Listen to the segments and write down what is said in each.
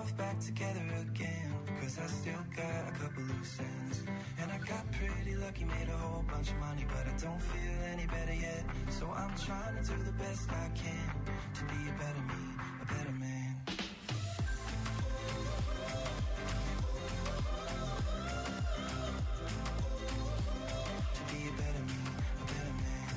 myself back together again, 'cause I still got a couple loose ends. And I got pretty lucky, made a whole bunch of money, but I don't feel any better yet. So I'm trying to do the best I can to be a better me, a better man. To be a better me, a better man.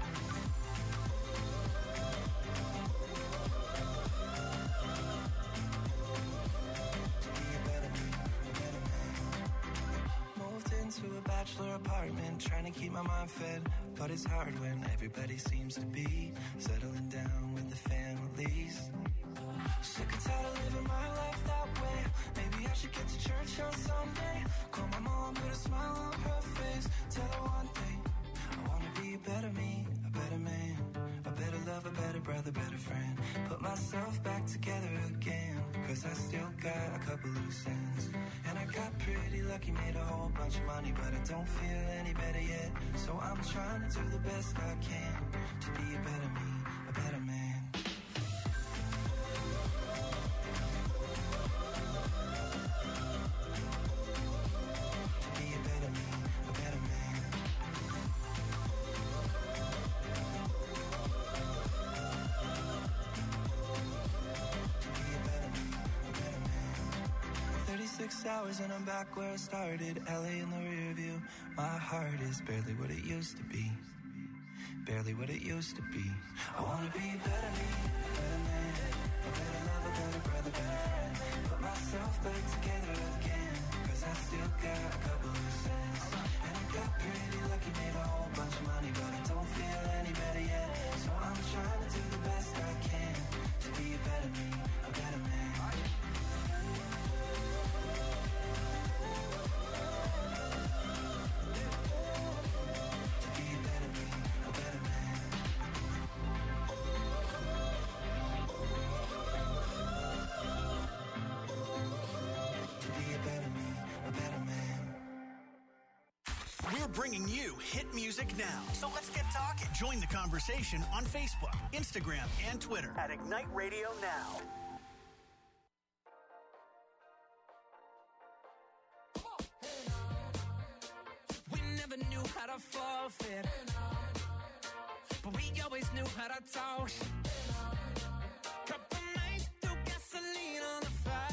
To be a better me, a better man. Moved into a bachelor apartment, trying to keep my mind fed, but it's hard when everybody seems to be settling down with the families. Sick and tired of living my life that way. Maybe I should get to church on Sunday. Call my mom, put a smile on her face. Tell her one thing, I wanna be a better me, a better man, a better love, a better brother, better friend. Put myself back together again, 'cause I still got a couple loose ends. And I got pretty lucky, made a whole bunch of money, but I don't feel any better yet. So I'm trying to do the best I can to be a better me, a better man. To be a better me, a better man. To be a better me, a better man. 36 hours and I'm back where I started, LA in the rear view. My heart is barely what it used to be, barely what it used to be. I wanna be a better me, a better man, a better love, a better brother, better friend. Put myself back together again, 'cause I still got a couple loose ends. And I got pretty lucky, made a whole bunch of money, but I don't feel any better yet. So I'm trying to do the best I can to be a better me, a better man. Bringing you hit music now. So let's get talking. Join the conversation on Facebook, Instagram, and Twitter at Ignite Radio Now. We never knew how to forfeit, but we always knew how to talk. Couple nights through gasoline on the fire.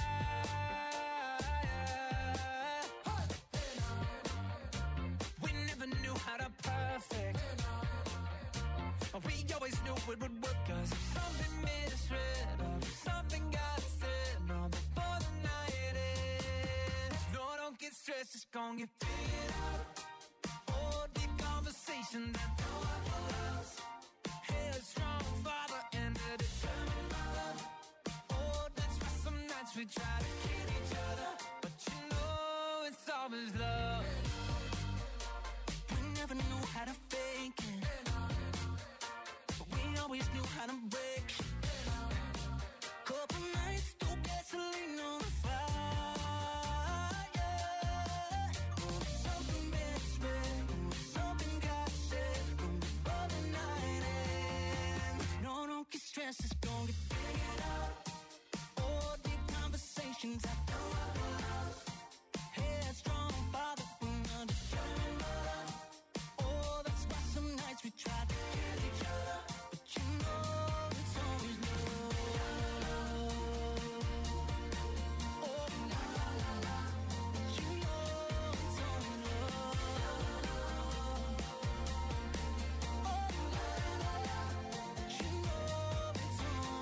How to perfect, but we always knew it would work. 'Cause if something made us red, or if something got said, no, before the night ends. No, don't get stressed, it's gonna get figured out. Oh, deep conversation that no one else. Headstrong father and a determined mother. Oh, that's why some nights we try to kill each other, but you know it's always love. Never knew how to fake it, but we always knew how to break it. Couple nights through gasoline on the fire. Oh, something misread, something got said before the night ends. No, don't get stressed, it's gonna get figured out. Oh, deep conversations I know I love. Headstrong father and a determined mother. We tried to kill each other, but you know it's always love. Oh, la la la la, but you know it's always love. Oh, la la la la, but you know it's always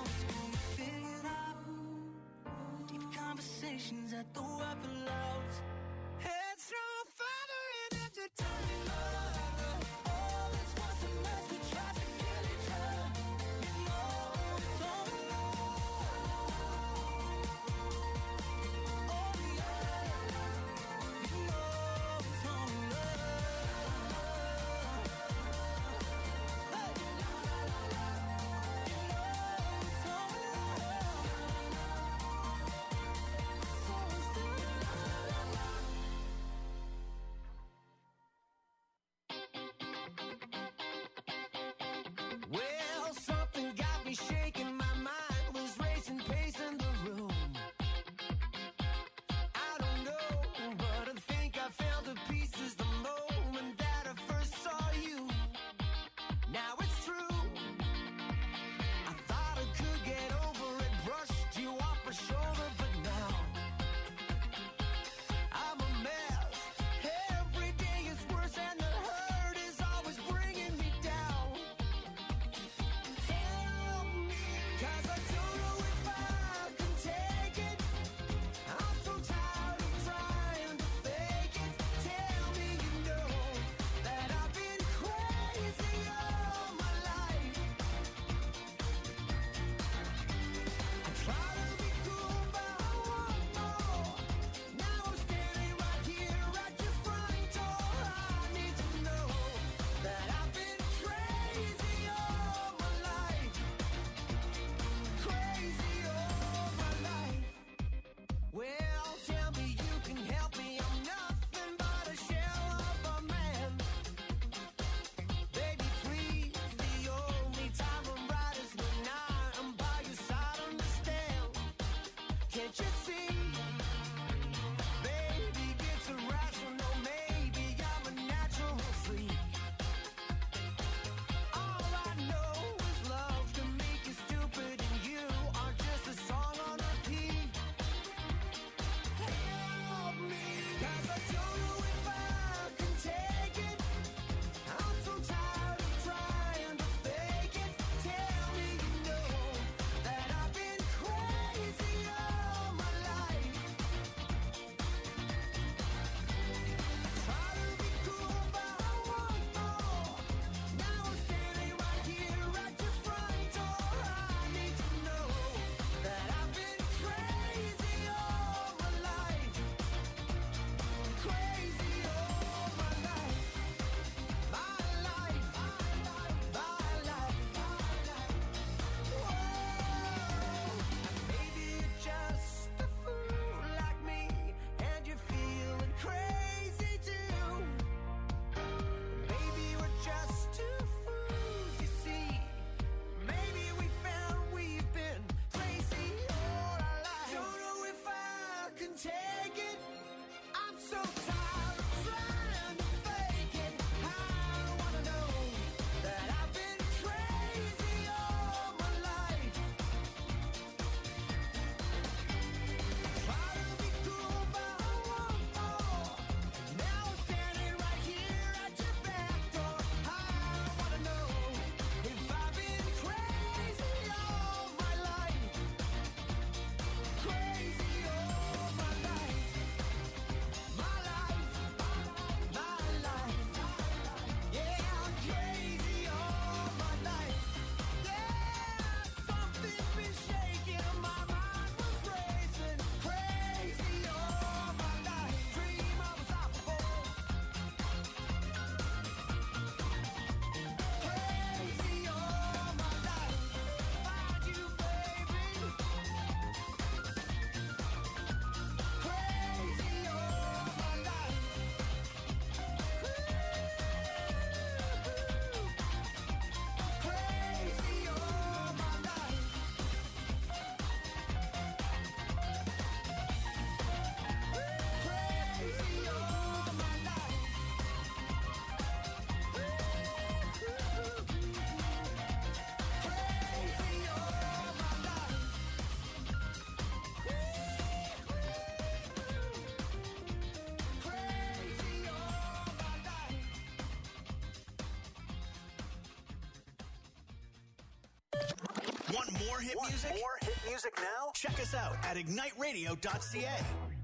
more hit music? More hit music now? Check us out at igniteradio.ca.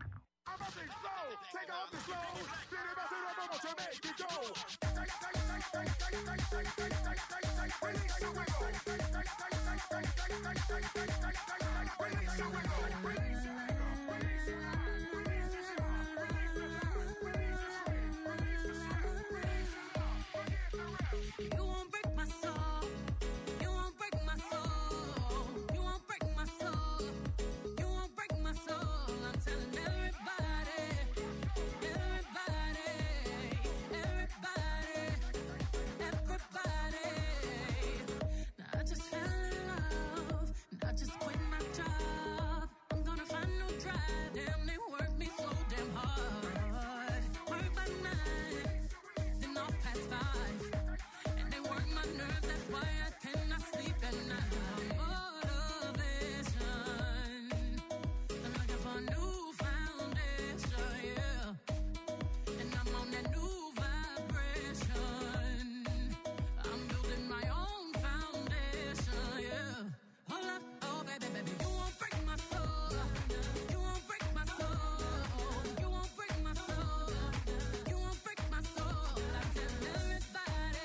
Take off the slow. To make you go. Release your wiggle. Release your wiggle. Release your You won't break my soul. You won't break my soul. You won't break my soul. You won't break my soul. I'm telling everybody, everybody, everybody, everybody. Now I just fell in love, and I just quit my job. I'm gonna find no drive. Damn, they work me so damn hard. Work by 9, then off past 5. My nerves, that's why I cannot sleep at night. Motivation, I'm looking for a new foundation, yeah. And I'm on that new vibration. I'm building my own foundation, yeah. Hold up, oh baby, baby, you won't break my soul. You won't break my soul. You won't break my soul. You won't break my soul. I tell everybody.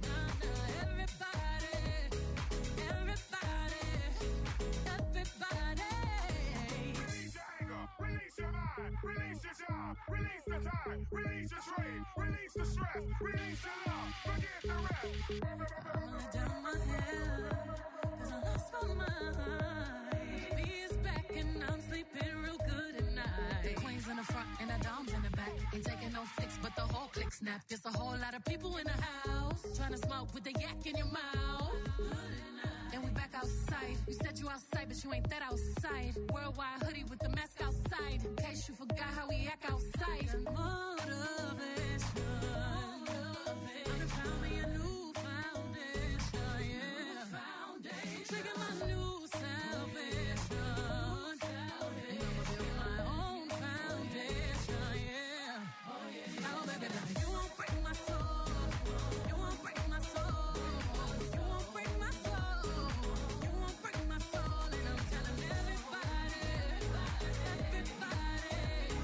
Release your job, release the time, release your trade, release the stress, release your love, forget the rest. I'm lay down my head, 'cause I lost my mind. B is back and I'm sleeping real good at night. The queen's in the front and the dom's in the back. Ain't taking no flicks, but the whole click snap. There's a whole lot of people in the house, trying to smoke with the yak in your mouth. And we back outside. You said you outside, but you ain't that outside. Worldwide hoodie with the mask outside. In case you forgot how we act outside. Motivation. I found me a new foundation, yeah. Taking my new salvation. And I'ma build my own foundation, yeah. Oh, baby, baby, you won't break my soul. You won't break my soul. You won't break my soul. You won't break my soul. And I'm telling everybody, everybody,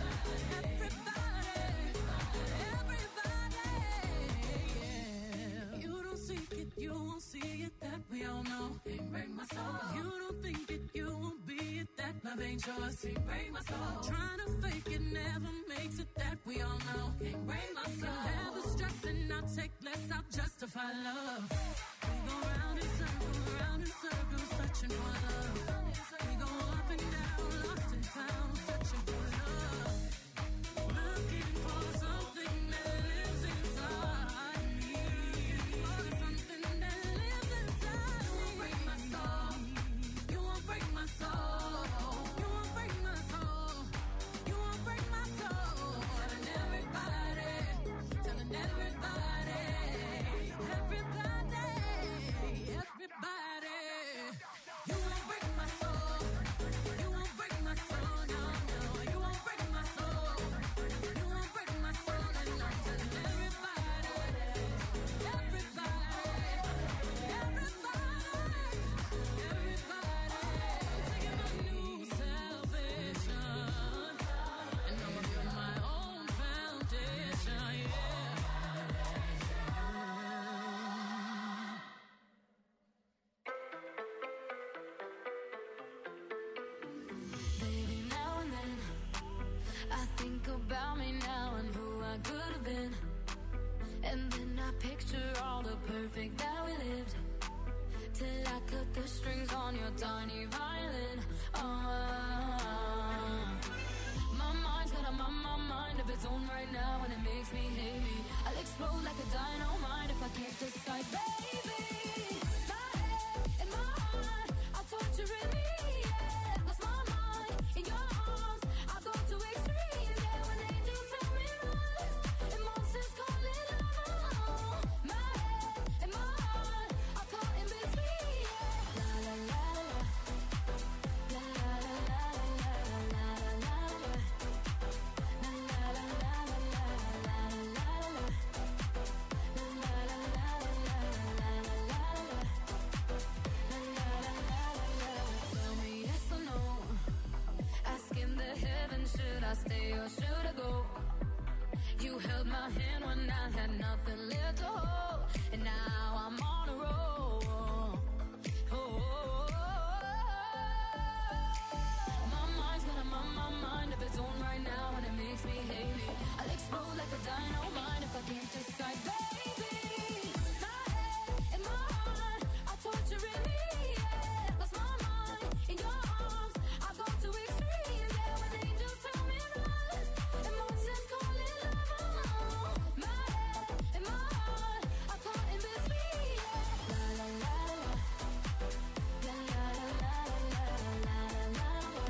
yeah. You don't seek it, you won't see it, that we all know. Can't break my soul. You don't think it, you won't be it, that love ain't yours. Can't break my soul. Trying to fake it never makes it, that we all know. Can't break my soul. Have the stress and I'll take less, I'll justify love. We go round in circles, searching for love. We go up and down, lost and found, searching for love. Looking for something that lives inside me. For something that lives inside me. You won't break my soul. You won't break my soul. You won't break my soul. You won't break my soul. Telling everybody, telling everybody, everybody, everybody. You won't break my soul. You won't break my soul. No, no. You won't break my soul. You won't break my soul. And I'm telling everybody, everybody, everybody, taking my new salvation. And I'ma build my own foundation, yeah. Baby, now and then I think about me now and who I could have been. And then I picture all the perfect that we lived. Till I cut the strings on your tiny violin. My mind's got a mind of its own right now, and it makes me hate me. I'll explode like a dynamite if I can't decide, baby. My head and my heart are torturing me, yeah. Lost my mind in your arms. I go to extremes, yeah. When angels tell me run, and monsters call it love. My head and my heart are caught in between, yeah. La la la la, la la la la la la la la. stay or should I go? You held my hand when I had nothing left to hold, and now I'm on a roll. My mind's got a my mind of its own right now, and it makes me hate me. I'll explode like a dynamite if I can't decide, baby. My head and my heart are torturing me. Yeah, lost my mind in your arms. I go to extremes. Yeah, when angels tell me run, emotions call it love. My head and my heart are caught in between. Yeah, la la la la la la la la la la la la.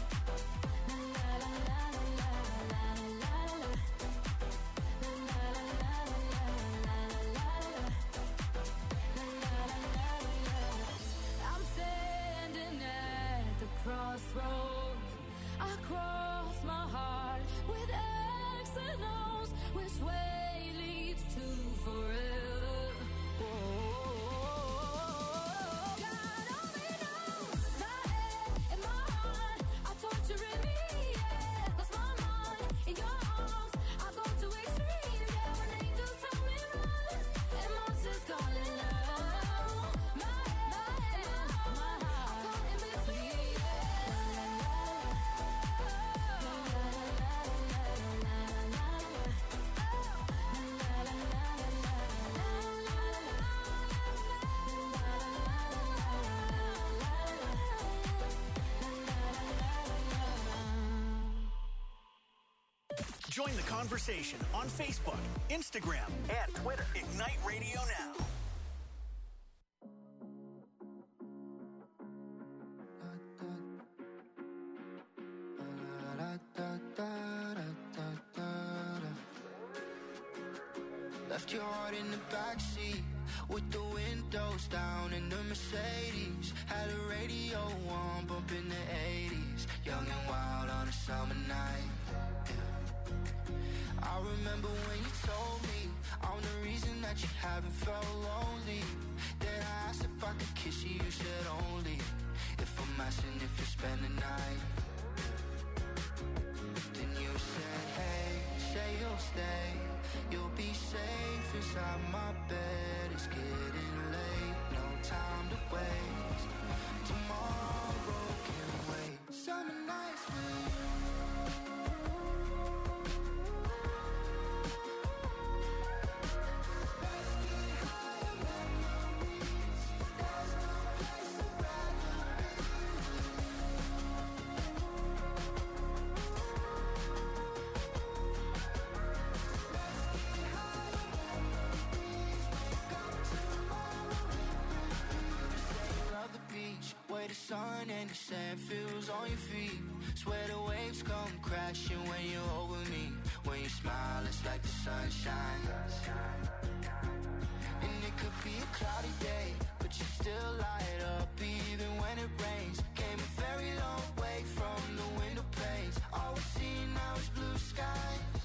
I'm standing at the crossroads. I cross my heart with X and O's. Which way leads to forever? God only knows. My head and my heart are torturing me. Yeah, lost my mind in your arms. I go to extremes. Yeah, when angels tell me run, and monsters call it love. My head and my heart are caught in between. Join the conversation on Facebook, Instagram, and Twitter. Ignite Radio Now. Left your heart in the backseat with the windows down in the Mercedes. Had a radio on, bumping the 80s. Young and wild on a summer night. Yeah. I remember when you told me I'm the reason that you haven't felt lonely. Then I asked if I could kiss you, you said only if I'm asking if you spend the night. Then you said, hey, say you'll stay. You'll be safe inside my bed. It's getting late, no time to waste. Tomorrow can wait. Summer nights with you. Let's get higher memories. There's no place I'd rather be with you. Where the sun and the sand feels on your feet. Swear the waves come crashing when you're over me. When you smile, it's like the sunshine. And it could be a cloudy day, but you still light up even when it rains. Came a very long way from the window panes. All we see now is blue skies.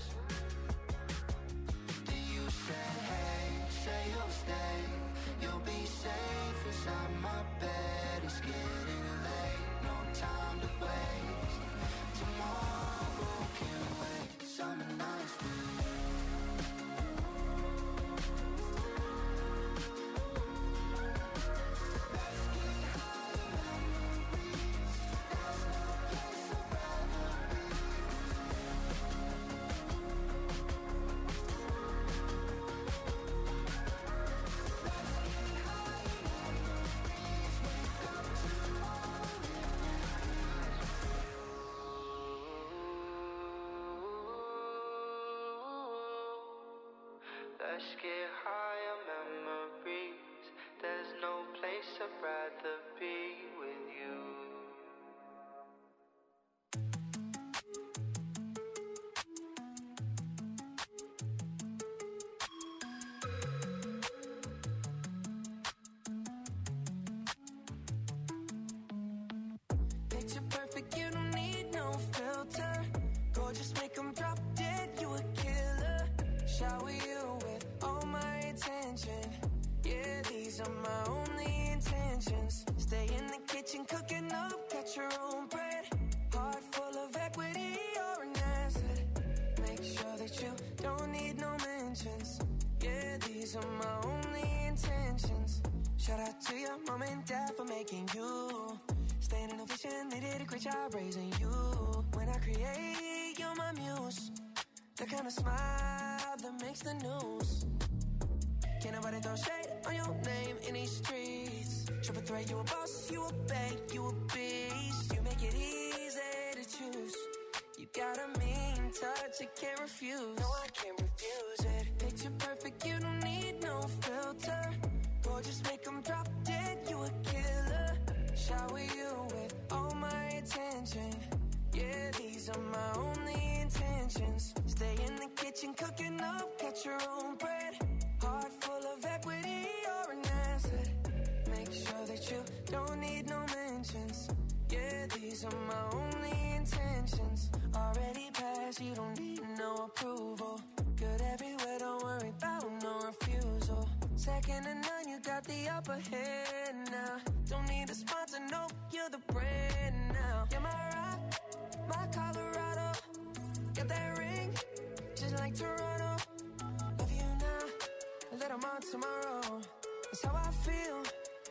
Then you said, hey, say you'll stay. You'll be safe inside my bed. It's getting late, no time to waste. Tomorrow can wait. Summer nights with you. Let's get higher memories. There's no place I'd rather be Let's get higher memories. There's no place I'd rather be with you. Picture perfect, you don't need no filter. Gorgeous, make 'em drop dead, you a killer. Shower you with all my attention. Yeah, these are my only intentions. Stay in the kitchen cooking up, get your own bread. Heart full of equity, you're an asset. these are my only intentions. Shout out to your mom and dad for making you. Staying in vision, they did a great job raising you. When I create, you're my muse. The kind of smile that makes the news. Can't nobody throw shade on your name in these streets. Triple threat, you a boss, you a bank, you a beast. You make it easy to choose. You got a mean touch, I can't refuse. No, I can't refuse it. Picture perfect, you don't need no filter. Gorgeous, make them drop dead, you a killer. Shower you with all my attention. Yeah, these are my only intentions. Stay in the kitchen, cooking up, catch your own bread. Heart full of equity, you're an asset. Make sure that you don't need no mentions. Yeah, these are my only intentions. Already passed, you don't need no approval. Good everywhere, don't worry about no refusal. Second to none, you got the upper hand now. Don't need a sponsor, no, you're the brand now. You're my rock, my Colorado. Got that ring, just like Toronto. Love you now, let 'em on tomorrow. That's how I feel.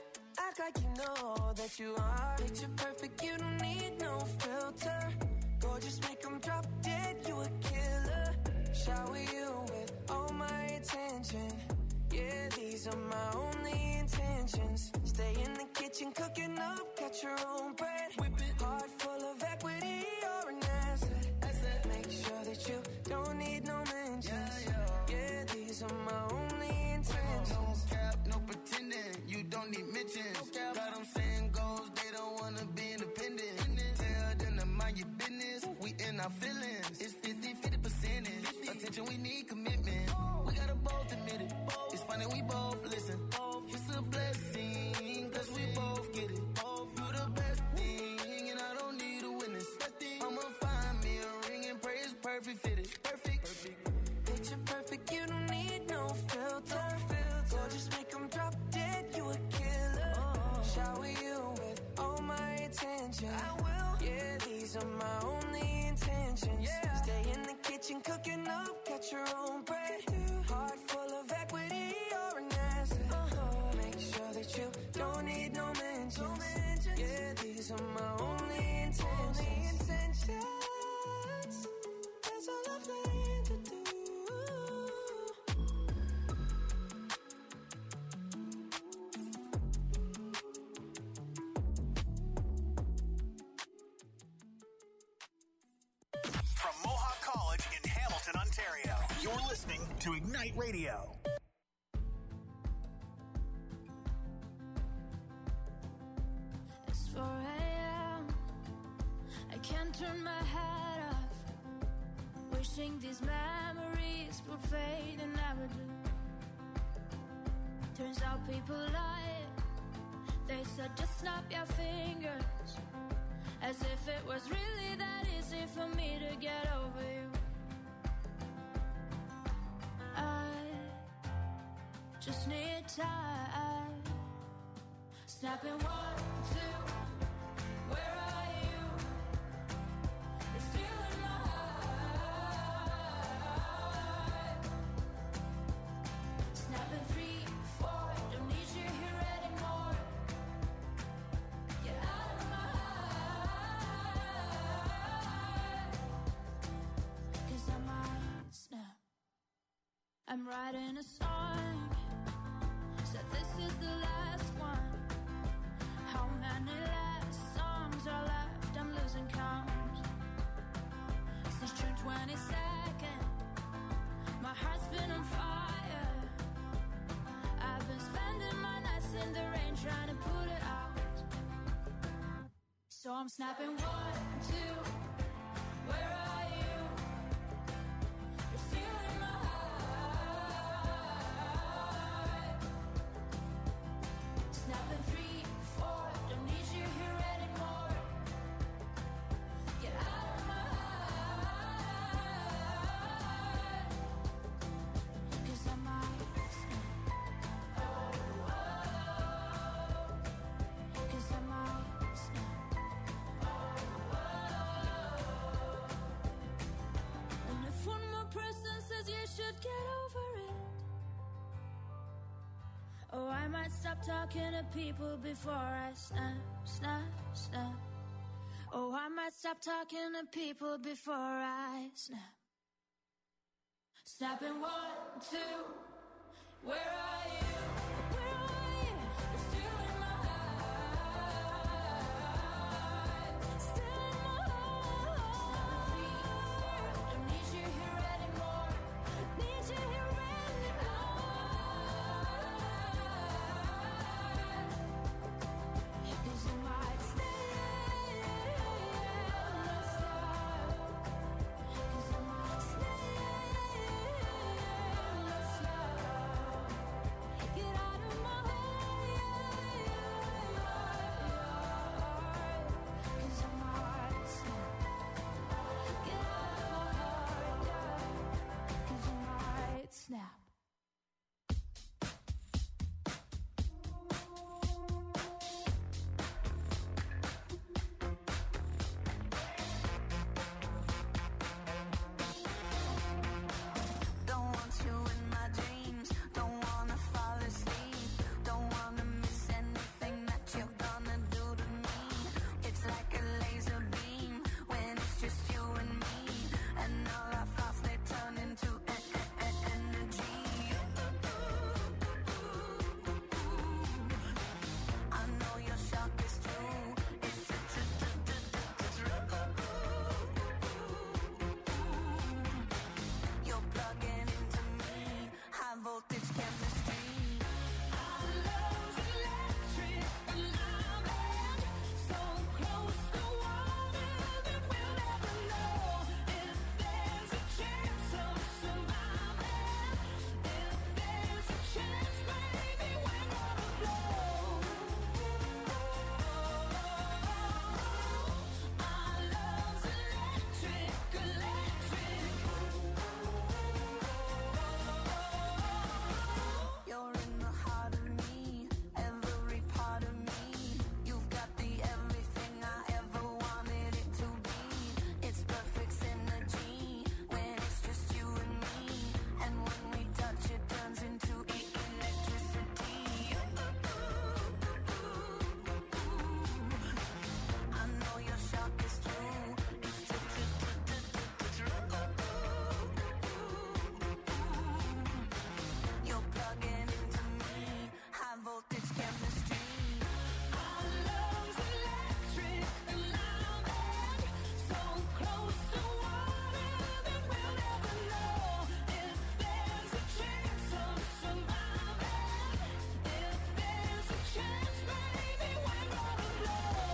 Act like you know that you are. Picture perfect, you don't need no filter. Gorgeous, make 'em drop dead, you a killer. Shower you with all my attention. Yeah, these are my only intentions. Stay in the kitchen, cooking up, catch your own bread. Whip it. Heart full of equity, you're an asset. Make sure that you don't need no mentions. Yeah, these are my only intentions. No cap, no pretending, you don't need mentions. Got them saying goals, they don't wanna be independent. Tell them to mind your business, we in our feelings. It's 50 percentage. Attention, we need commitment. We gotta both admit it. It's funny, we both listen. It's a blessing, cause we both get it. You the best thing, and I don't need a witness. I'ma find me a ring and pray it's perfect fitted. Perfect. Picture perfect, you don't need no filter. Gorgeous, make 'em drop dead, you a killer. Shower you with all my attention. I will. Yeah, these are my only intentions. Stay in the kitchen, cooking up, catch your own bread. Heart full of equity, you're an asset. Make sure that you don't need no mentions. Yeah, these are my only intentions. That's all I plan to do. From Mohawk College in Hamilton, Ontario, you're listening to Ignite Radio. It's 4 a.m. I can't turn my head off. Wishing these memories would fade and never do. Turns out people lie. They said just snap your fingers. As if it was really that easy for me to get over you. I just need time. Snapping 1, 2. Where are you? You're still in my heart. Snapping 3, 4. Don't need you here anymore. Get out of my heart. 'Cause I might snap. I'm writing a song. Said this is the last one. How many last songs are left? I'm losing count. Since June 22nd, my heart's been on fire. I've been spending my nights in the rain trying to put it out. So I'm snapping 1, 2. Where are you? You're still in my heart. Snapping 3, 4. Don't need you here anymore. Get out of my heart. 'Cause I might snap. 'Cause I might snap. might stop talking to people before I snap, snap, snap. Oh, I might stop talking to people before I snap. Snapping 1, 2, where are you? Where are you? You're still in my heart. Still in my heart. Don't need you here anymore. Need you here anymore. 'Cause you might stay. Cause I might stay. Get out of my head. Cause I might snap. Get out of my heart. Cause I might snap. Don't want you in my dreams. Don't wanna fall asleep. Don't wanna miss anything that you're gonna do to me. It's like a laser beam when it's just you and me. And all our thoughts, they turn into energy. I know your shock is true. It's you're plugging into me. High voltage chemistry. Our love's electric alignment. So close to water that we'll never know if there's a chance of surviving. If there's a chance, baby, we're gonna blow. Our love's electric, electric. You're in the heart of me, every part of me. You've got the everything I ever wanted it to be. It's perfect synergy when it's just you and me. And when we touch, it turns into electricity. I know your shock is true. You're plugging into me. High voltage chemistry. Our love's electric alignment. So close to water that we'll never know if there's a chance of surviving. If there's a chance, baby, we're gonna blow.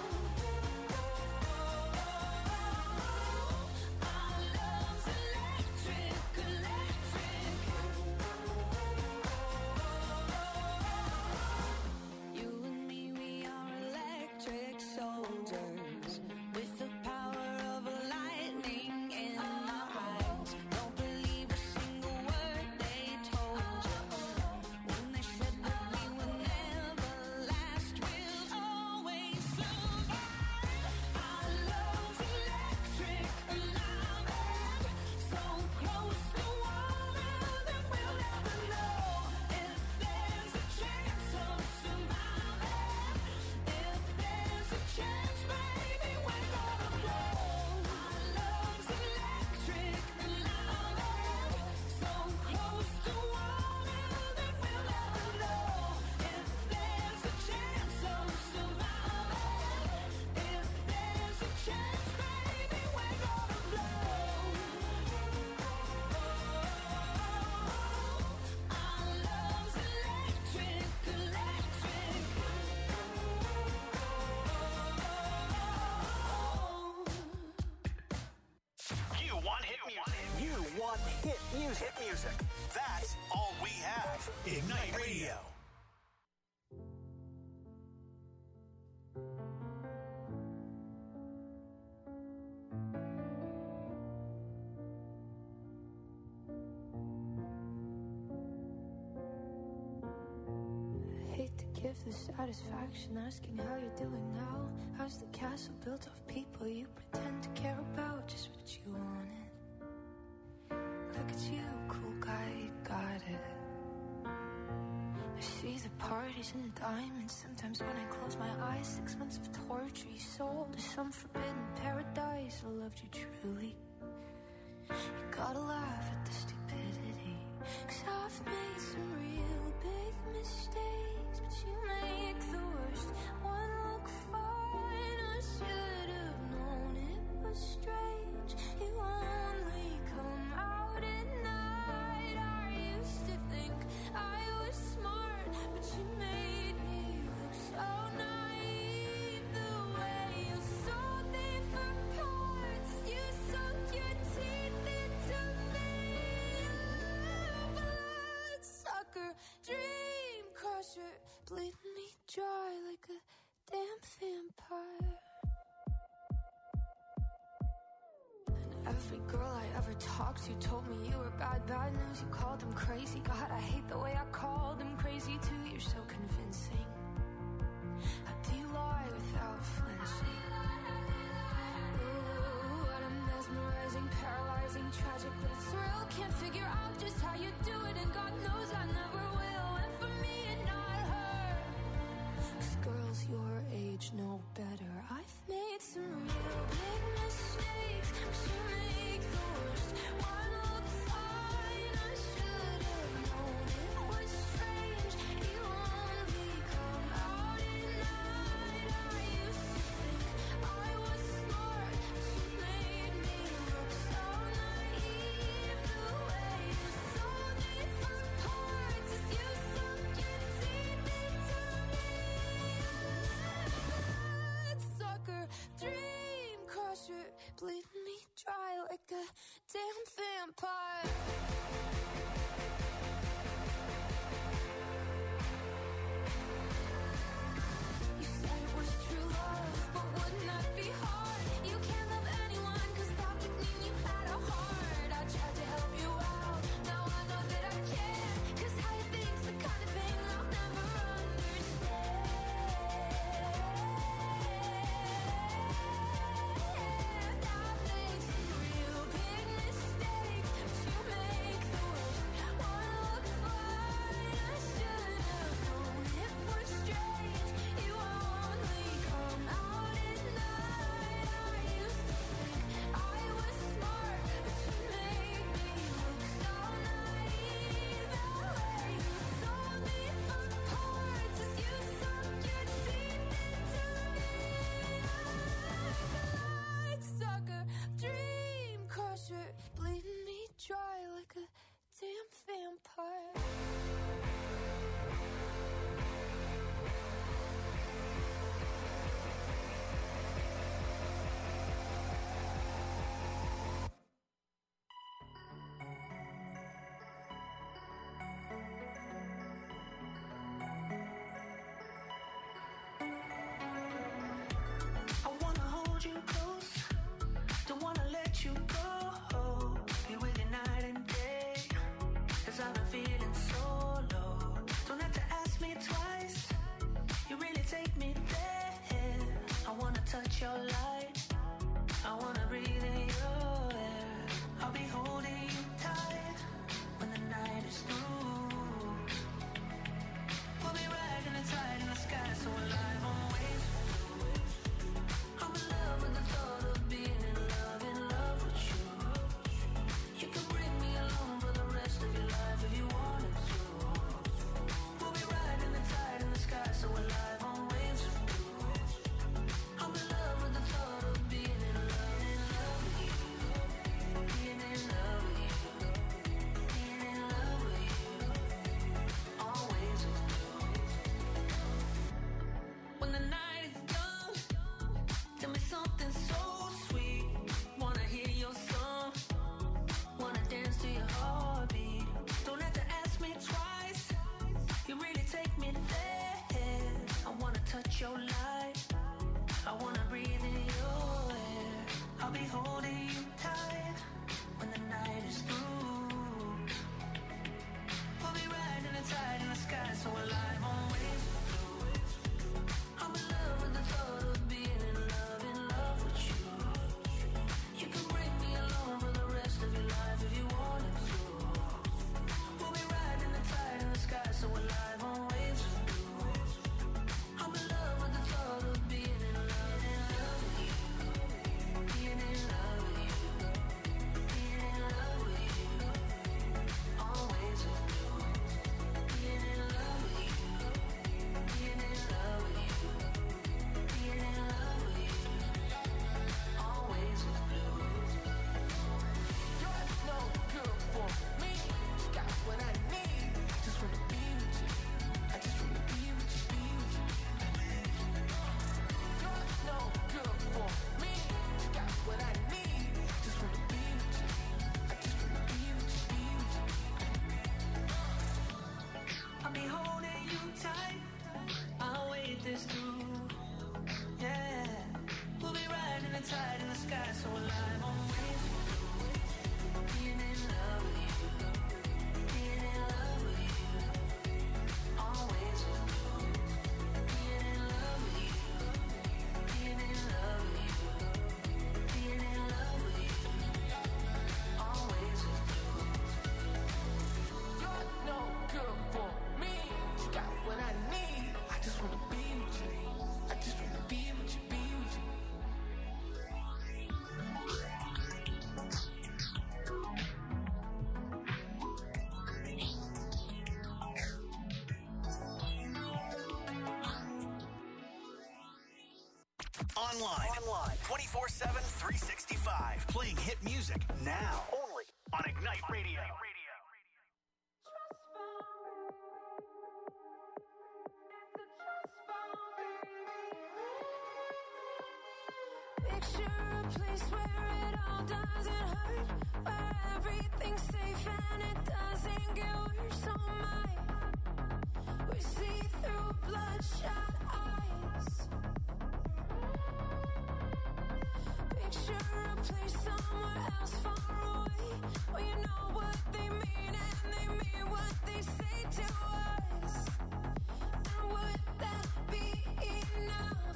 Our love's electric, electric. You and me, we are electric soldiers with the power of lightning in our eyes. Don't believe a single word they told you when they said that we would never last. We'll always survive. Our love's electric alignment. So close to water that we'll never know if there's a chance of surviving. If there's a chance, baby, we're gonna blow. Our love's electric alignment. So close to water that we'll never know if there's a chance of surviving. If there's a chance, baby, we're gonna blow. Our love's electric, electric. You want hit music. You want hit music. Hit music. That's all we have. Ignite Radio. Hate to give the satisfaction asking how you're doing now. How's the castle built of people you pretend to care about? Just what you wanted. Look at you, cool guy, you got it. I see days of parties and diamonds. Sometimes when I close my eyes, 6 months of torture you sold to some forbidden paradise. I loved you truly. You gotta laugh at the stupidity, 'cause I've made some real big mistakes, but you make the worst one look fine. I should have known it was strange. You only come out at night. I used to think I was smart, but you made me look so naive. The way you sold me for parts, you sunk your teeth into me. Bloodsucker, dream crusher, bleeding me dry like a damn vampire. Every girl I ever talked to told me you were bad, bad news. You called them crazy. God, I hate the way I called them crazy too. You're so convincing. How do you lie without flinching? Ooh, what a mesmerizing, paralyzing, tragic little thrill. Can't figure out just how you do it, and God knows I never will. And for me and not her, 'cause girls your age know better. I've made some real big mistakes, but you make the worst one look fine. I should have known it was strange. You only come out at night. I used to think I was smart, but you made me look so naive. The way you sold me for parts is you sunk your teeth into me. Bloodsucker, dream crusher, bleeding me dry like a damn vampire. You said it was true love, but wouldn't that be hard? You can't love anyone, 'cause that would mean you had a heart. I tried to help you out, now I know that I can't, 'cause how you think's the kind of thing I'll never understand. I've made some real big mistakes, but you make the worst one look fine. I should have known it was strange. You only come out at night. I used to think I was smart, but you made me look so naive. The way you sold me for parts is you sunk your teeth into me. Bloodsucker, dream crusher, bleeding me dry like a damn vampire. I wanna hold you close, don't wanna let you go. Be with you night and day, 'cause I've been feeling so low. Don't have to ask me twice, you really take me there. I wanna touch your light, I wanna breathe in your air. I'll be holding you tight when the night is through. We'll be riding the tide in the sky, so alive on waves. I'm in love with the thought of being in love with you. You can bring me along for the rest of your life if you wanted to. We'll be riding the tide in the sky, so alive on waves of blue. I'm in love with the thought of being in love with you. Being in love with you. Being in love with you. Always of blue. When the night is young, tell me something so sweet. Wanna hear your song, wanna dance to your heartbeat. Don't have to ask me twice, you really take me there. I wanna touch your light, I wanna breathe in your air. I'll be holding you tight when the night is through. We'll be riding the tide in the sky, so alive on waves of blue. I'm in love with the thought of being in love with you. You can bring me along for the rest of your life if you wanted to. We'll be riding the tide in the sky, so alive on waves of shining tight in the sky, so alive on waves. Being in love with you, being in love with you, always with you. Being in love with you, being in love with you, being in love with you, always with you. You're no good for me. You got what I need. I just wanna be with you. I just wanna be with you, be with you. Online 24/7, 365. Playing hit music now. Only on Ignite Radio. Picture a place where it all doesn't hurt, where everything's safe and it doesn't get worse. Oh my, we see through bloodshot eyes. Picture a place somewhere else far away, where you know what they mean and they mean what they say to us. And would that be enough?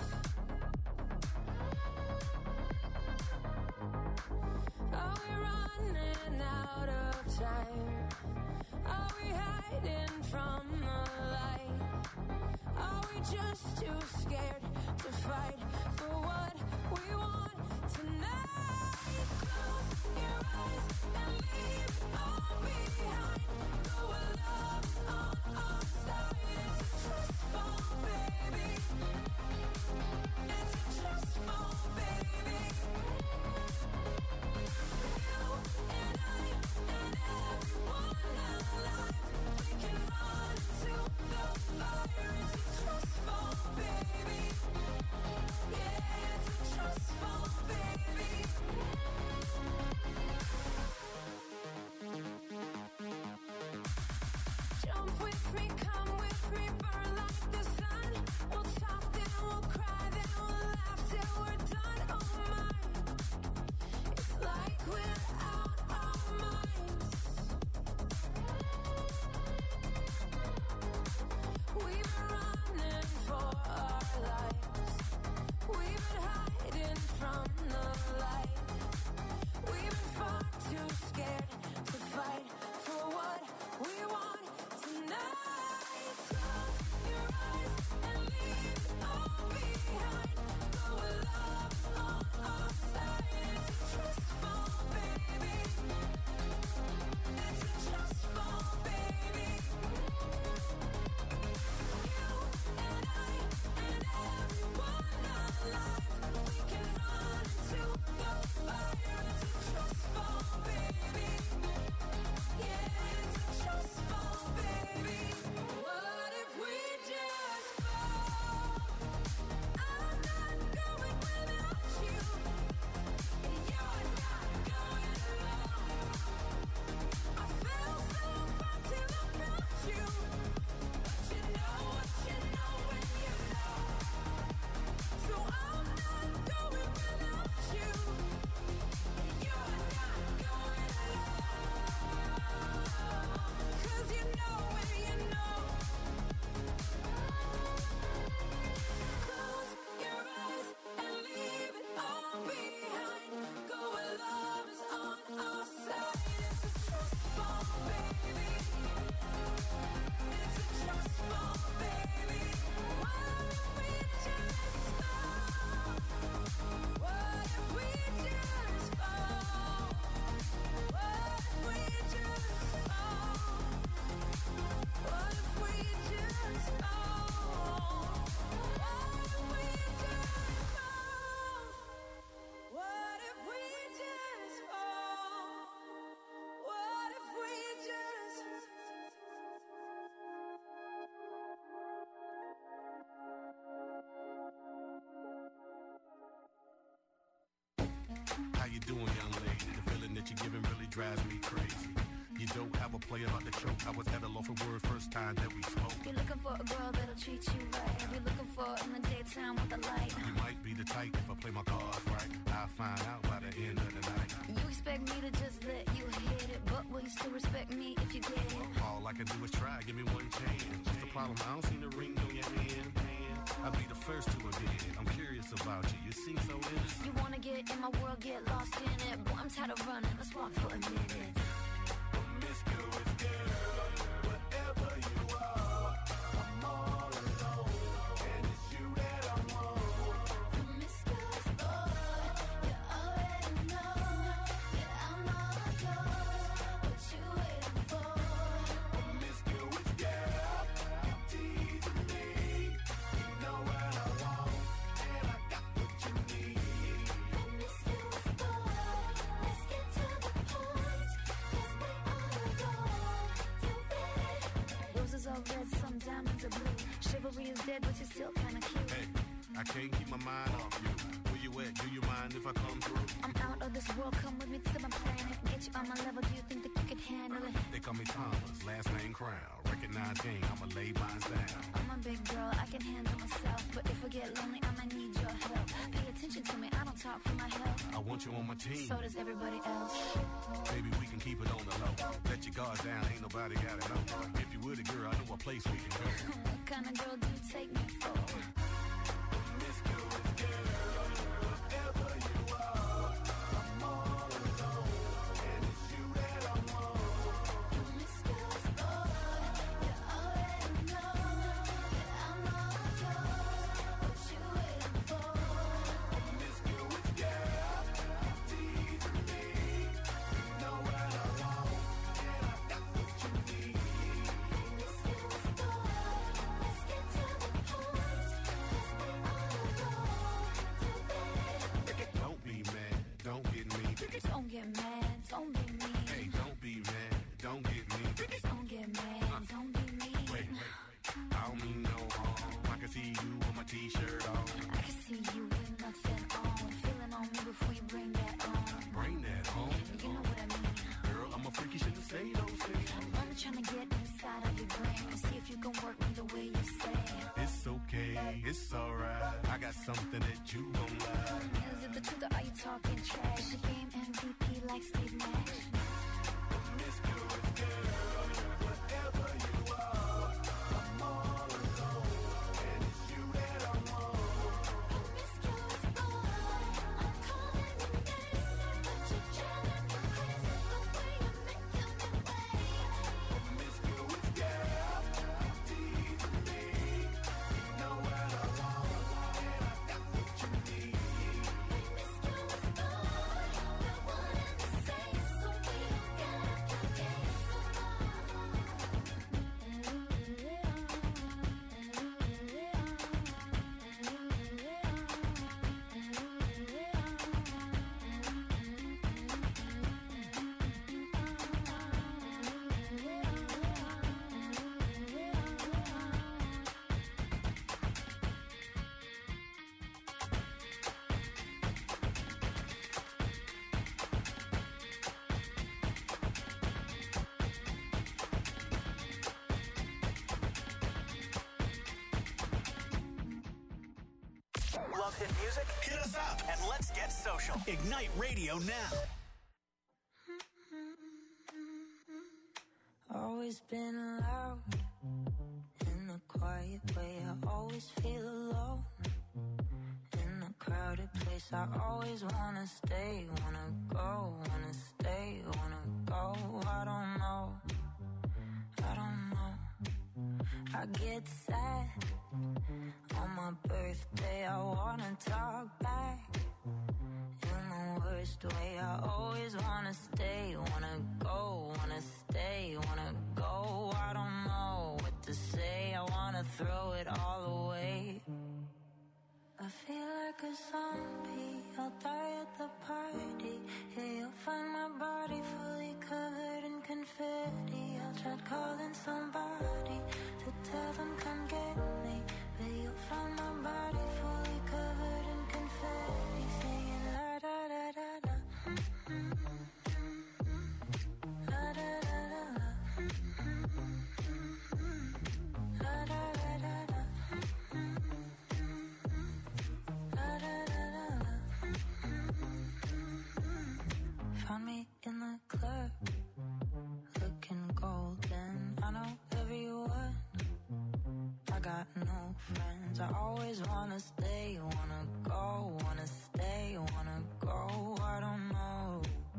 Are we running out of time? Are we hiding from the light? Are we just too scared to fight for what we want tonight? Close your eyes and leave all behind. Go where love's on our side. It's a trust fall, baby. It's a trust fall, baby. You and I and everyone alive, we can run to the fire. It's a trust fall, baby. Yeah, it's a trust fall, baby. Jump with me, come with me, burn like the sun. We'll talk, then we'll cry, then we'll laugh till we're done. Oh my, it's like we're out our minds. We've been running for our lives. We've been hiding from the light. We've been far too scared to fight for what we want tonight. Close your eyes and leave it all behind. Go where love's on our side. It's a trust fall, baby. It's a trust fall, baby. You and I and everyone alive, we can run to the fire. It's a trust fall, baby. Yeah, it's a trust fall, baby. What if we just fall? I'm not going without you. You're not going alone. I feel so far till I found you. But you know what you know when you know. So I'm not going without you. You're not going alone. 'Cause you know when you know. Close your eyes and leave it all behind. Go where love is on our side. It's a trust fall, baby. It's a trust fall, baby. What if we just fall? What if we just fall? What if we just fall? What if we just fall? What if we just fall? What if we just fall? What if we just How you doing, young lady? The feeling that you're giving really drives me crazy. You don't have a play about the choke. I was at a loss for words first time that we spoke. You're looking for a girl that'll treat you right. You're looking for in the daytime with the light. You might be the type if I play my cards right. I'll I'll find out by the end of the night. You expect me to just let you hit it, but will you still respect me if you get it? All I can do is try, give me one chance. What's the problem? I don't see the ring on your hand. I'll be the first to admit it. I'm curious about you. You seem so innocent. You wanna get in my world, get lost in it. Boy, I'm tired of running. Let's walk for a minute. Promiscuous girl, whatever you are, I'm all alone, and it's you that I want. Promiscuous boy, you already know that I'm all yours. What you waiting for? Promiscuous girl, you teasing me. You know what I want, and I got what you need. Promiscuous boy, let's get to the point. 'Cause we all adore. You ready? Roses are red, some diamonds are blue. Chivalry is dead, but you're still kinda cute. Hey, I can't keep my mind off you. Where you at? Do you mind if I come through? I'm out of this world, come with me to my planet. Get you on my level, do you think that you could handle it? They call me Thomas, last name Crown. Recognize game, I'ma lay mine down. I'm a big girl, I can handle myself. But if I get lonely, I might need your help. Pay attention to me, I don't talk for my health. I want you on my team. So does everybody else. Baby, we can keep it on the low. Let your guard down, ain't nobody gotta know. If you were the girl, I know a place we can go. What kind of girl do you take me for? Promiscuous girl, whatever you are, I'm all alone, and it's you that I want. Promiscuous boy, you already know that I'm all yours. What you waiting for? Promiscuous girl, you teasing me. You know what I want, and I got what you need. Promiscuous boy, let's get to the point. 'Cause we all adore. You ready? Don't be mad, don't get me. Don't get mad, don't be mean. Hey, don't be mad, don't get me. Don't get mad, don't be mean. Wait, I don't mean no harm. I can see you with my t-shirt on. I can see you with nothing on. Feeling on me before you bring that on. Bring that home. You know what I mean. Girl, I'm a freak, you shouldn't say those things. I'm only trying to get inside of your brain and see if you can work me the way you say. It's okay, it's alright. I got something that you gon' like. Is it the truth or are you talking trash? The game MVP like Steve Nash. Promiscuous girl, whatever you are, I'm all alone, and it's you that I want. Promiscuous boy, I'm calling your name, but you're driving me crazy the way you're making me wait. Promiscuous girl, you teasing me. You know what I want, and I got what you need. Promiscuous boy, we're one and the same, so we don't gotta play games no Love hit music? Hit us up and let's get social. Ignite Radio now. Always been loud in a quiet way. I always feel alone in a crowded place. I always wanna stay, wanna go, wanna stay, wanna go. I don't know. I get sad on my birthday. I wanna talk back in the worst way. I always wanna stay, wanna go, wanna stay, wanna go. I don't know what to say. I wanna throw it all away. I feel like a zombie. I'll die at the party. Yeah, you'll find my body fully covered in confetti. I'll try calling somebody to tell them come get me, but you'll find my body fully covered in confetti, singing la da da da da. La da da da da. La da da da da. La da da da da. got no friends. I always wanna stay, wanna go, wanna stay, wanna go. I don't know.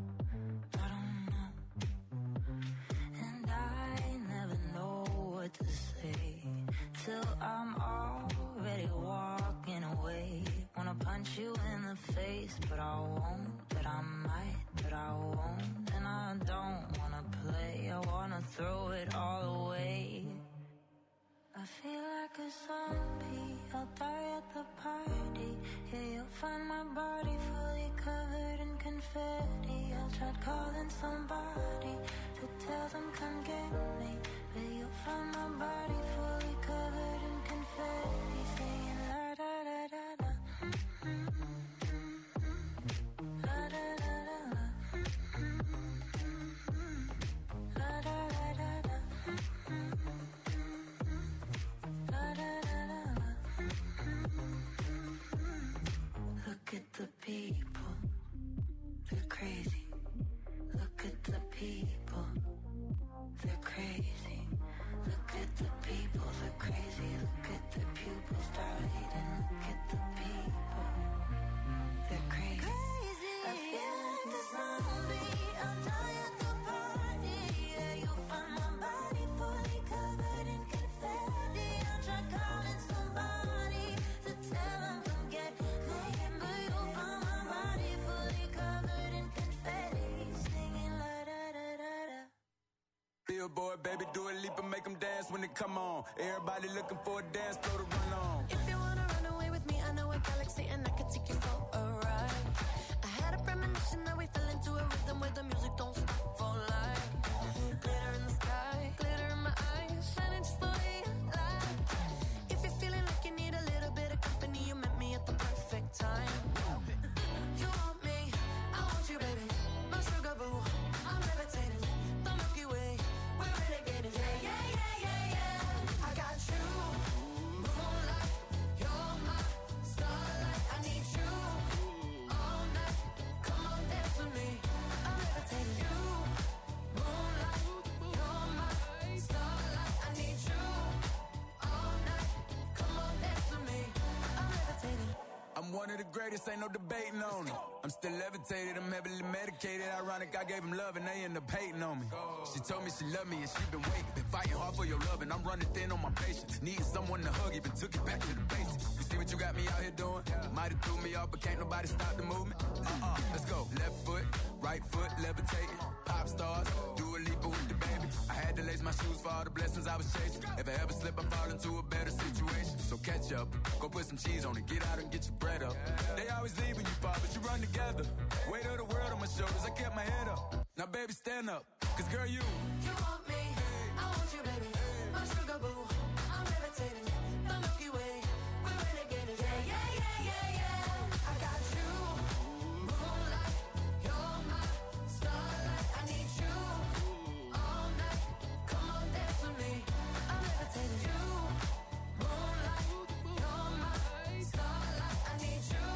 And I never know what to say till I'm already walking away. Wanna punch you in the face, but I won't, but I might, but I won't. And I don't wanna play, I wanna throw it all away. I feel like a zombie, I'll die at the party. Yeah, you'll find my body fully covered in confetti. I tried calling somebody to tell them come get me, but you'll find my body fully covered in confetti, singing la da da da da. La da da da da. La da da da da. La da da da da. Look at the people, they're crazy. Look at the people, they're crazy. Look at the people, they're crazy. Look at the pupils dilating. Look at the people, they're crazy. I feel like a zombie, I'll die at the party. Yeah, you'll find my body fully covered in confetti. I'll try calling somebody to tell them come get me, but you'll find my body fully covered in confetti, singing la da da da da. Billboard, baby, do a leap and make them dance when they come on. Everybody looking for a dance floor to run on. If you wanna run away with me, I know a galaxy and I can take you for a ride. I had a premonition that we fell into a rhythm where the music don't stop for life. Glitter in the sky, glitter in my eyes, shining just the way I like. If you're feeling like you need a little bit of company, you met me at the perfect time. You want me, I want you, baby. My sugar boo, I'm levitating. The Milky Way, we're renegading. Yeah, yeah, yeah, yeah, yeah. I got you, moonlight. You're my starlight. I need you all night. Come on, dance with me. I'm levitating. You, moonlight. You're my starlight. I need you all night. Come on, dance with me. I'm levitating. I'm one of the greatest, ain't no debating on it. I'm still levitated, I'm heavily medicated. Ironic, I gave him love and they end up hating on me. She told me she loved me and she been waiting. Been fighting hard for your love and I'm running thin on my patience. Needing someone to hug, even took it back to the basics. You see what you got me out here doing? Might have threw me off, but can't nobody stop the movement. Let's go. Left foot, right foot, levitating. Pop stars, do a leap with the baby. I had to lace my shoes for all the blessings I was chasing. If I ever slip, I fall into a better situation. So catch up, go put some cheese on it, get out and get your bread up. They always leave when you fall, but you run together. Weight of the world on my shoulders, I kept my head up. Now baby, stand up, cause girl, you want me, I want you, baby. My sugar boo, I'm levitating. The Milky Way, we're renegading. Yeah, yeah, yeah, yeah, yeah. I got you, moonlight. You're my starlight. I need you all night. Come on, dance with me. I'm levitating. You, moonlight. You're my starlight. I need you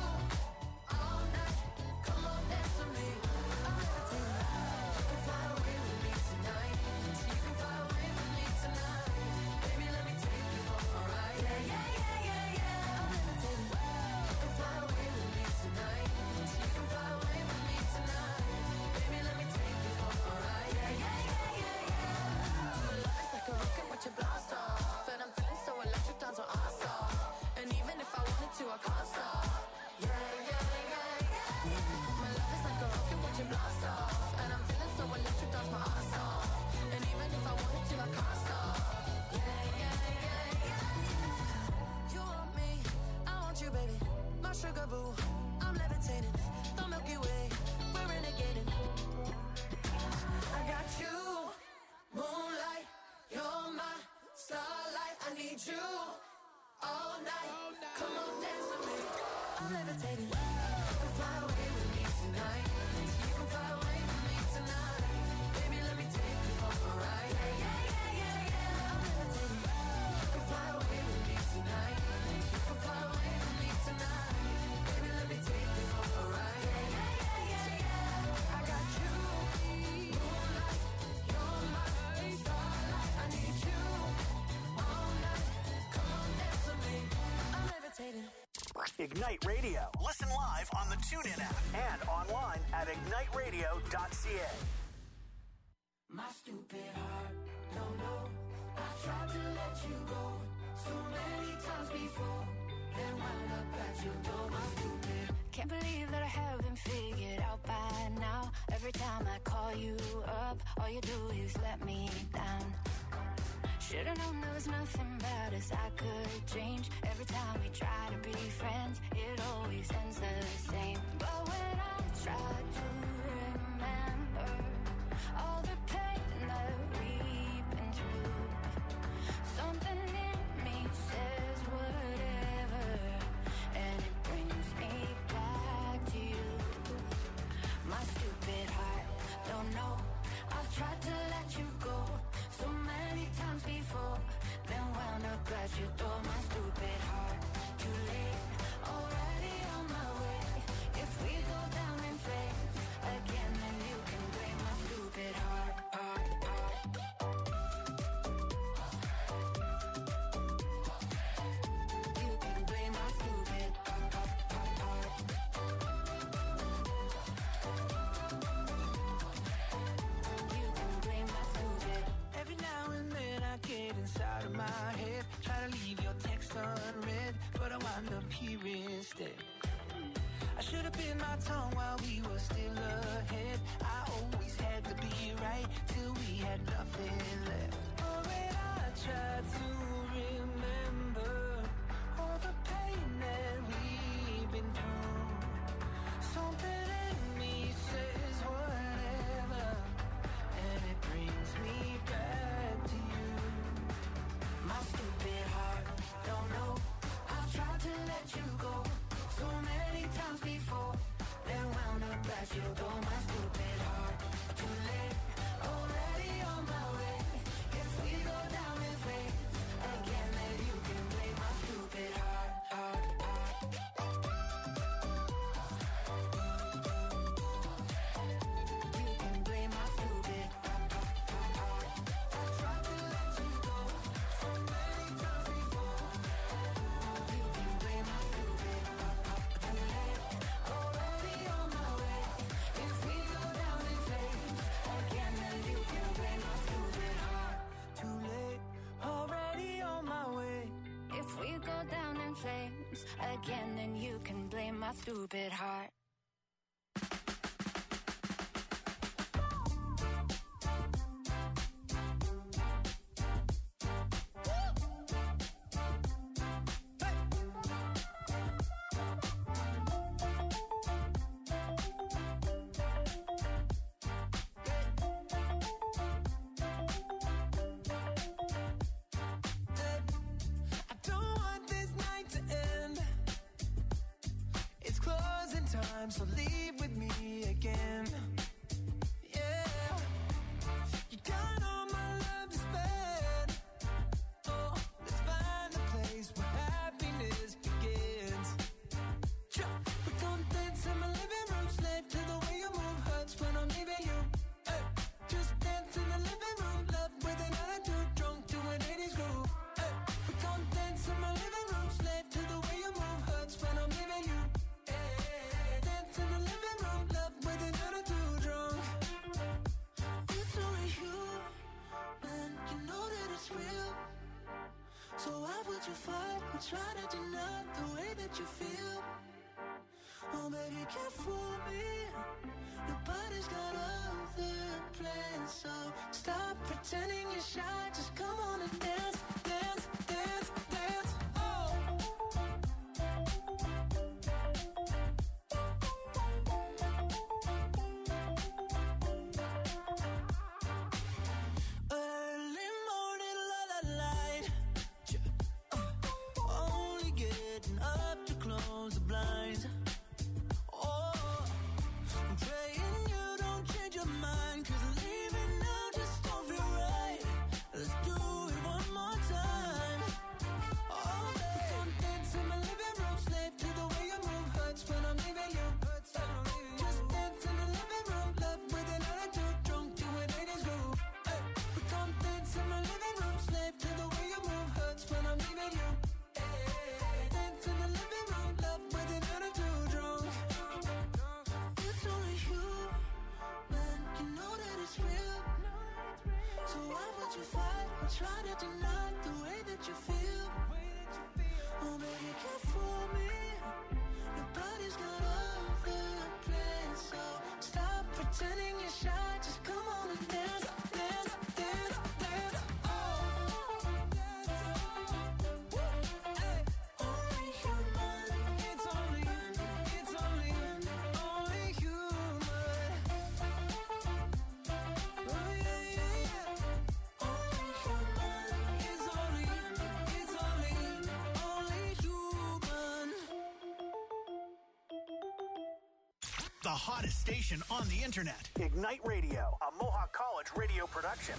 all night. Come on, dance with me. I'm levitating. You can fly away with me tonight. You can fly away with me tonight. Baby, let me take you for a ride. Yeah, yeah, yeah, yeah, yeah. I'm levitating. You can fly away with me tonight. You can fly away with me tonight. Baby, let me take you for a ride. Yeah, yeah, yeah, yeah, yeah. My love is like a rocket, watch it blast off. And I'm feeling so electric, down to us off. And even if I wanted to, I can't stop. Yeah, yeah, yeah, yeah. My love is like a rocket, watch it blast off. And I'm feeling so electric, dance my ass off. And even if I wanted to, I can't stop. Yeah, yeah, yeah, yeah. You want me, I want you, baby. My sugar boo, I'm levitating. The Milky Way, we're renegading. I got you, moonlight. You're my starlight. I need you all night. Come on, dance with me. I'm levitating. You can fly away with me tonight. You can fly away with me tonight. Baby, let me take you for a ride. Yeah, yeah, yeah, yeah, yeah. I'm levitating. You can fly away with me tonight. You can fly away with me tonight. Baby, let me take you for a ride. Yeah, yeah, yeah, yeah, yeah. I got you, moonlight. You're my starlight. I need you all night. Come on, dance. Ignite Radio. Listen live on the TuneIn app and online at igniteradio.ca. My stupid heart, don't know. I've tried to let you go so many times before, then wound up at your door. My stupid. Can't believe that I haven't figured out by now. Every time I call you up, all you do is let me down. Should've known there was nothing about us I could change. Every time we try to be friends, it always ends the same. But when I try to remember all the pain that we've been through, something in me says whatever, and it brings me back to you. My stupid heart, don't know. I've tried to let you go so many times before, then wound up at your door. My stupid heart, too late, already on my way. If we go down in flames again, then you can blame my stupid heart. You can blame my stupid heart. You can blame my stupid. Every now and then I get inside of my head, try to leave your text unread, but I wind up here instead. I should have bit my tongue while we were still ahead. I always had to be right till we had nothing left. Oh, when I tried to remember all the pain that we've been through, something in me says whatever, and it brings me back to you. My stupid heart, don't know. I've tried to let you go so many times before, then wound up at your door. My stupid heart, too late, already on my way. If we go down in flames again, then you can blame my stupid heart. You can blame my stupid heart. I've tried to let you go so many times before. You can blame my stupid heart. Too late, already on my way. If we go down in flames again, then you can blame my stupid heart. Too late, already on my way. If we go down in flames again, then you can blame my stupid heart. I don't want this night to end. It's closing time, so leave with me again. Yeah, you got all my love to spend. Oh, let's find a place where happiness begins. We gon' dance in my living room, slave to the way you move hurts when I'm leaving you. Ay, just dance in the living room, love with an attitude, drunk to an 80s groove. Ay, we gon' dance in my living room, slave to the way you move hurts when I'm leaving you. Ay, dance in the living room, love with an attitude, drunk. It's only human, you know that it's real. So why would you fight or try to deny the way that you feel? Oh baby, can't fool me. Nobody's got other plans, so stop pretending you're shy. Just come on and dance, dance, dance, dance. Oh. Early morning, light. Only getting up to close the blinds. Oh, I'm praying you don't change your mind, 'cause leaving now just don't feel right. Let's do it one more time. try to deny the way that you feel. Oh, baby, can't fool me. Your body's got other plans, so stop pretending you're shy. Just come on and dance, dance, dance, dance. Oh, hey. Only human. It's only human. Oh, yeah, yeah, yeah. Only human. It's only human. The hottest station on the internet. Ignite Radio, a Mohawk College radio production.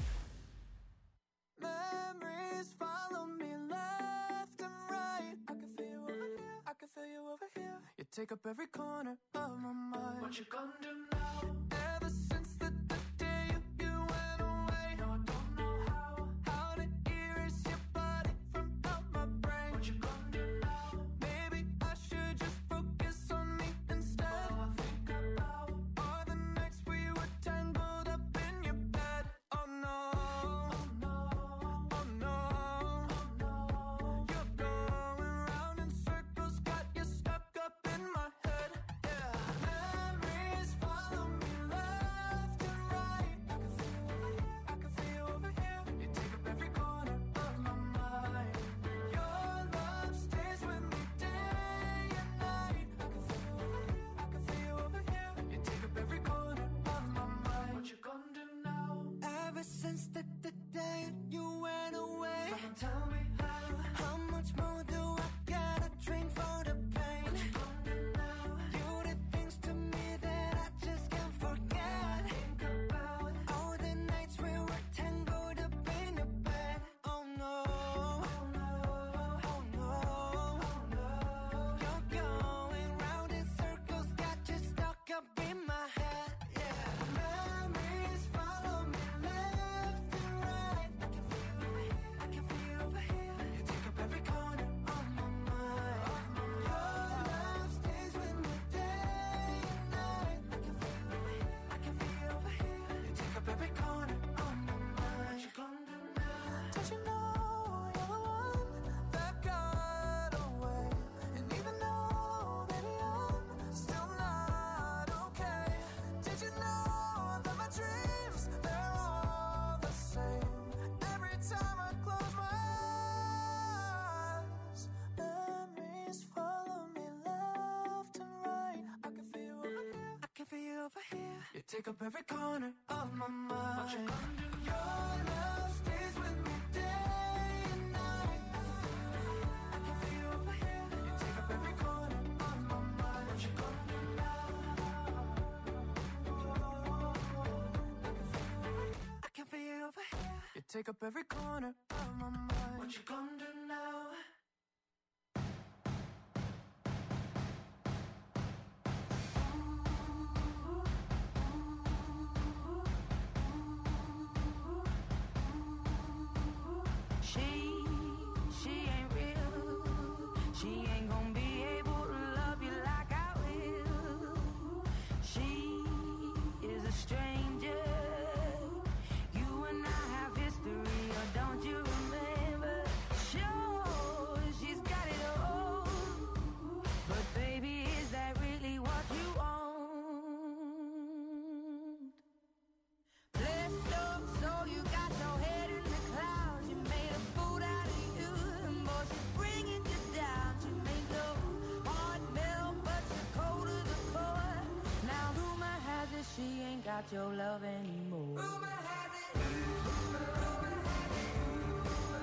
Memories follow me left and right. I can feel you over here. I can feel you over here. You take up every corner of my mind. What you gonna do now? Ever since the day you went away, no, I don't know how to erase your body from out my brain. What you gonna do now? Maybe I should just focus on me instead. All I think about are the nights we were tangled up in your bed. Oh no, oh no, oh no, oh no. You're going round in circles, got you stuck up in my head. Yeah, memories follow me left and right. I can feel you over here. You take up every corner of my mind. Your love stays with me day and night. I can feel you over here. You take up every corner of my mind. What you gonna do now? Ever since the day you went away, someone tell me how much more do I gotta drink for the pain? What you gonna do now? You did things to me that I just can't forget. Think about all the nights we were tangled up in your bed. Oh no, oh no, oh no, oh no. You're going round in circles, got you stuck up in my head. Yeah, memories follow me left and right. I can feel you over here. You take up every corner of my mind. Your love stays with me day and night. I can feel you over here. You take up every corner of my mind. What you gonna do now? Did you know you're the one that got away? And even though, baby, I'm still not okay. Did you know that my dreams, they're all the same? Every time I close my eyes, memories follow me left and right. I can feel you over here. I can feel you over here. You take up every corner of my mind. What you gonna do? Your love stays with me day and night. I can feel you over here. You take up every corner of my mind. What you gonna do now? I can feel you over here. You take up every corner of my mind. What you gonna do now? She ain't real. She ain't gonna be able to love you like I will. She is a stranger. You and I have history, or don't you remember? Sure, she's got it all. But baby, is that really what you want? Blessed up, so you got your head in the clouds. You made a fool out of you, and boy, she's bringing you down. She made your heart melt, but you're cold to the core. Now rumor has it she ain't got your love anymore.